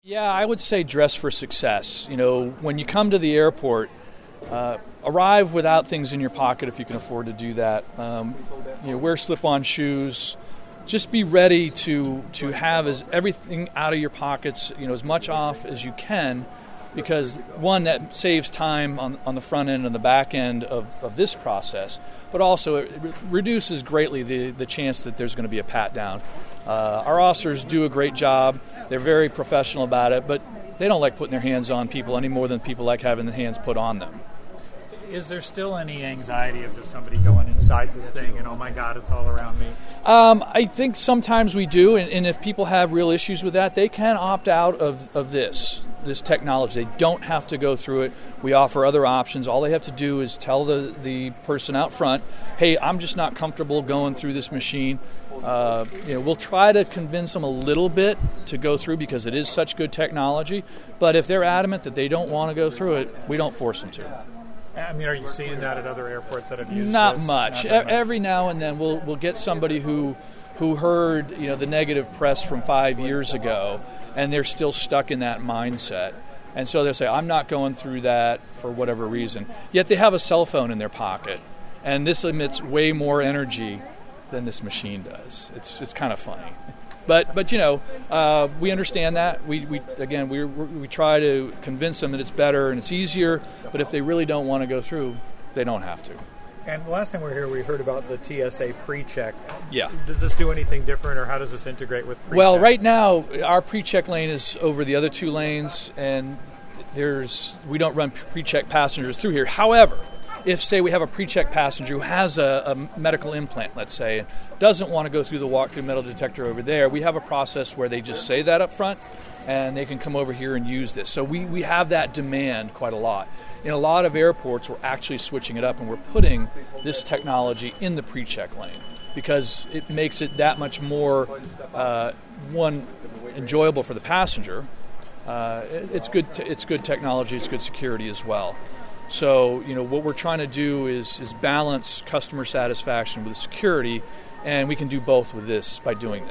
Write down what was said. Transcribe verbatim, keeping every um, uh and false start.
Yeah, I would say dress for success. You know, when you come to the airport, uh, arrive without things in your pocket if you can afford to do that. Um, you know, wear slip-on shoes. Just be ready to to have as everything out of your pockets, you know, as much off as you can, because one, that saves time on, on the front end and the back end of, of this process, but also it re- reduces greatly the, the chance that there's going to be a pat down. Uh, our officers do a great job. They're very professional about it, but they don't like putting their hands on people any more than people like having the hands put on them. Is there still any anxiety of just somebody going inside the thing and, oh my God, it's all around me? Um, I think sometimes we do, and, and if people have real issues with that, they can opt out of, of this, this technology. They don't have to go through it. We offer other options. All they have to do is tell the, the person out front, hey, I'm just not comfortable going through this machine. Uh, you know, we'll try to convince them a little bit to go through because it is such good technology, but if they're adamant that they don't want to go through it, we don't force them to. I mean, are you seeing that at other airports that have used Not this? much. Not much. Every now and then we'll we'll get somebody who who heard, you know, the negative press from five years ago, and they're still stuck in that mindset. And so they'll say, I'm not going through that for whatever reason. Yet they have a cell phone in their pocket, and this emits way more energy than this machine does. It's it's kind of funny. But, but you know, uh, we understand that. We, we again, we we try to convince them that it's better and it's easier, but if they really don't want to go through, they don't have to. And last time we were here, we heard about the T S A pre-check. Yeah. Does this do anything different, or how does this integrate with pre-check? Well, right now, our pre-check lane is over the other two lanes, and there's we don't run pre-check passengers through here. However, if, say, we have a pre-check passenger who has a, a medical implant, let's say, and doesn't want to go through the walk-through metal detector over there, we have a process where they just say that up front, and they can come over here and use this. So we, we have that demand quite a lot. In a lot of airports, we're actually switching it up, and we're putting this technology in the pre-check lane because it makes it that much more, uh, one, enjoyable for the passenger. Uh, it, it's good. T- it's good technology. It's good security as well. So, you know, what we're trying to do is is balance customer satisfaction with security, and we can do both with this by doing this.